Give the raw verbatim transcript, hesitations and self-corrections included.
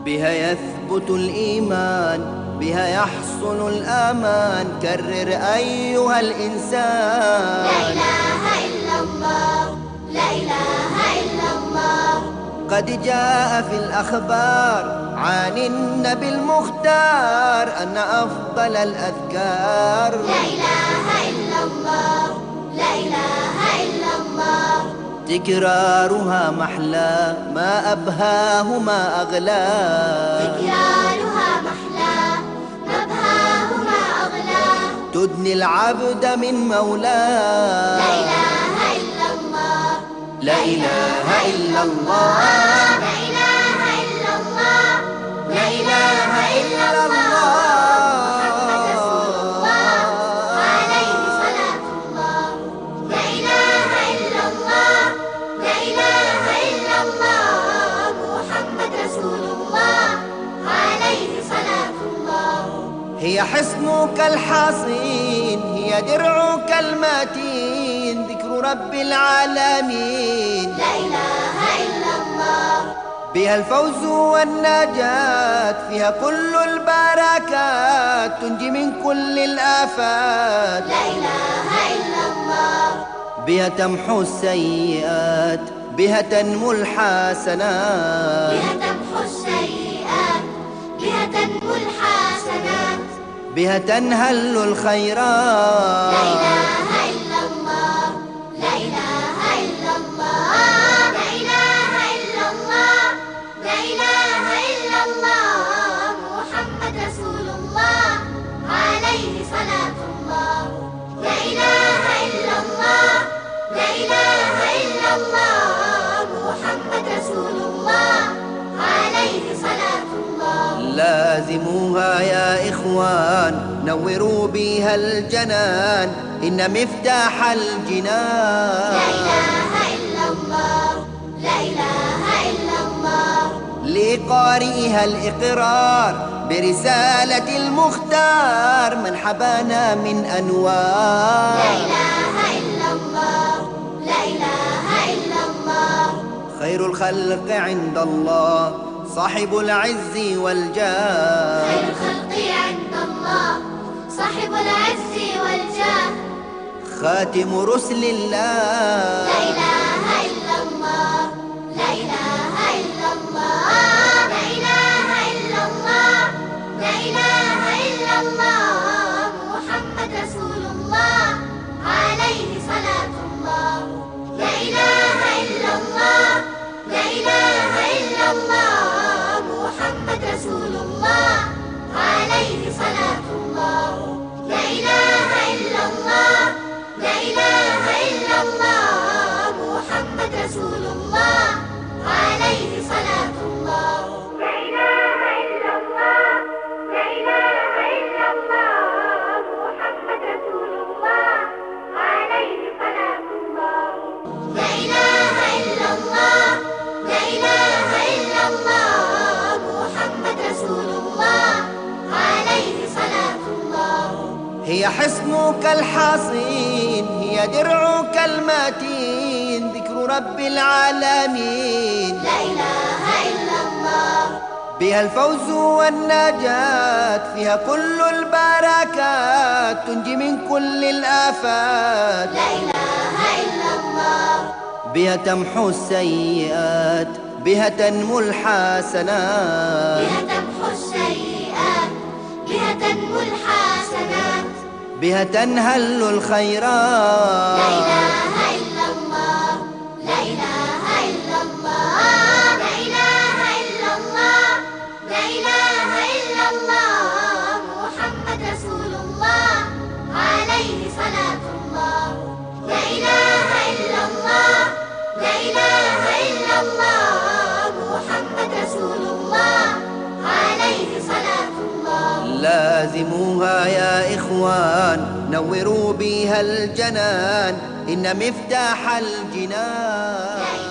بها يثبت الإيمان، بها يحصل الأمان. كرر أيها الإنسان: لا إله إلا الله، لا إله إلا الله. قد جاء في الأخبار عن النبي المختار أن أفضل الأذكار لا إله إلا الله، لا إله إلا الله. تكرارها محلى ما أبهاه ما أغلى. تكرارها محلى ما أبهاه ما أغلى. تدني العبد من مولاه. لا إله إلا الله، لا إله إلا الله، لا إله إلا الله، لا إله إلا الله. محمد رسول الله عليه صلاة الله. لا إله إلا الله، لا إله إلا الله. محمد رسول الله عليه صلاة الله. هي حصنك الحصين، هي درعك المتين، ذكر رب العالمين. لا إله إلا الله. بها الفوز والنجاة، فيها كل البركات، تنجي من كل الآفات. لا إله إلا الله. بها تمحو السيئات، بها تنمو الحسنات. بها تمحو السيئات، بها تنمو الحسنات. بها تنهل الخيرات. لا إله إلا الله، لا إله إلا الله. لا إله إلا الله، لا إله إلا الله. محمد رسول الله عليه صلاة الله. لا إله إلا الله، لا إله إلا الله. محمد رسول الله عليه صلاة الله. لازموها يا إخوان، نوروا بها الجنان، إن مفتاح الجنان. لا إله إلا الله، لا إله إلا الله. لقارئها الإقرار برسالة المختار، من حبانا من أنوار. لا إله إلا الله، لا إله إلا الله. خير الخلق عند الله صاحب العز والجاه. خير الخلق عند الله صاحب العز والجاه. خاتم رسل الله. لا إله إلا الله، لا إله إلا الله. لا إله إلا الله، لا إله إلا الله. محمد رسول الله عليه صلاة الله. لا إله إلا الله، لا إله إلا الله. محمد رسول الله عليه صلاة الله. لا إله إلا الله، لا إله إلا الله. محمد رسول الله عليه صلاة الله. لا إله إلا الله، لا إله إلا الله. محمد رسول الله عليه صلاة الله. لا إله إلا الله، لا إله إلا الله. محمد رسول الله عليه صلاة الله. هي حصنك الحصين، هي درعك المتين، ذكر رب العالمين. لا إله إلا الله. بها الفوز والنجاة، فيها كل البركات، تنجي من كل الآفات. لا إله إلا الله. بها تمحو السيئات، بها تنمو الحسنات. بها تمحو السيئات، بها تنمو الحسنات. بها تنهل الخيرات. لا إله إلا الله، لا إله إلا الله. لا إله إلا الله، لا إله إلا الله. محمد رسول الله عليه صلاة الله. لا إله إلا الله، لا إله إلا الله. محمد رسول الله عليه صلاة الله. لازموها يا إخوان، نوروا بها الجنان، إن مفتاح الجنان.